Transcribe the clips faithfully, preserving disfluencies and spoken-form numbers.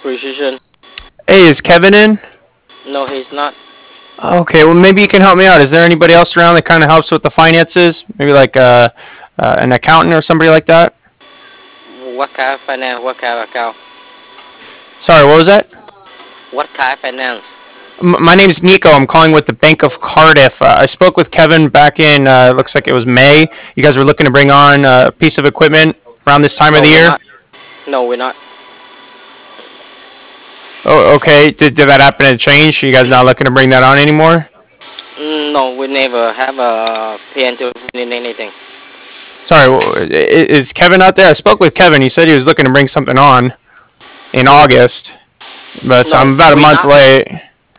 Precision. Hey, is Kevin in? No, he's not. Okay, well maybe you can help me out. Is there anybody else around that kind of helps with the finances? Maybe like uh, uh, an accountant or somebody like that? What kind of finance? What kind of account? Sorry, what was that? What kind of finance? M- my name's Nico. I'm calling with the Bank of Cardiff. Uh, I spoke with Kevin back in, uh, looks like it was May. You guys were looking to bring on a piece of equipment around this time of No, the we're year? not. No, we're not. Oh, okay. Did, did that happen to change? You guys not looking to bring that on anymore? Mm, No, we never have a plan to in anything. Sorry, is Kevin out there? I spoke with Kevin. He said he was looking to bring something on in Who? August, but No, I'm about a we're month not. late.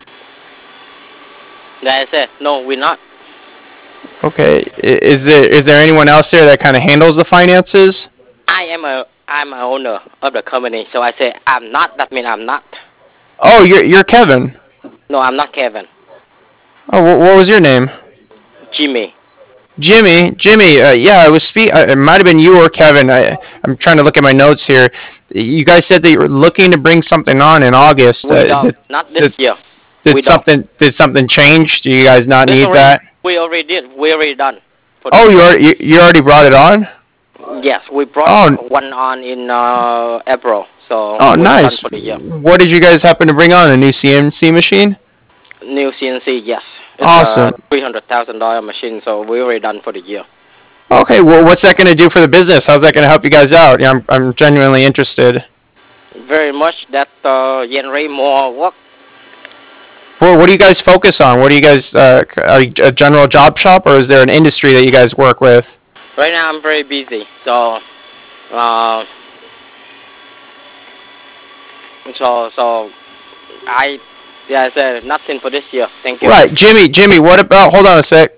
Like I said, no, we're not. Okay, is there is there anyone else there that kind of handles the finances? I am a I'm a owner of the company, so I say I'm not. That means I'm not. Oh, you're you're Kevin. No, I'm not Kevin. Oh, what was your name? Jimmy. Jimmy, Jimmy, uh, yeah, I was speak. Uh, it might have been you or Kevin. I, I'm trying to look at my notes here. You guys said that you were looking to bring something on in August. We Uh, don't. did, Not did, this year. did We don't. something did something change? Do you guys not This need already. that? We already did. We already done for Oh, this you year. already you, you already brought it on. Yes, we brought Oh, one on in uh, April, so oh, we're done nice. for the year. What did you guys happen to bring on? A new C N C machine? New C N C, yes, it's a Awesome. three hundred thousand dollar machine, so we're already done for the year. Okay, well, what's that going to do for the business? How's that going to help you guys out? Yeah, I'm I'm genuinely interested. Very much that uh, generate more work. Well, what do you guys focus on? What do you guys, uh, are you a general job shop, or is there an industry that you guys work with? Right now, I'm very busy, so uh, so so I yeah I said nothing for this year. Thank you. Right, Jimmy, Jimmy, what about, hold on a sec.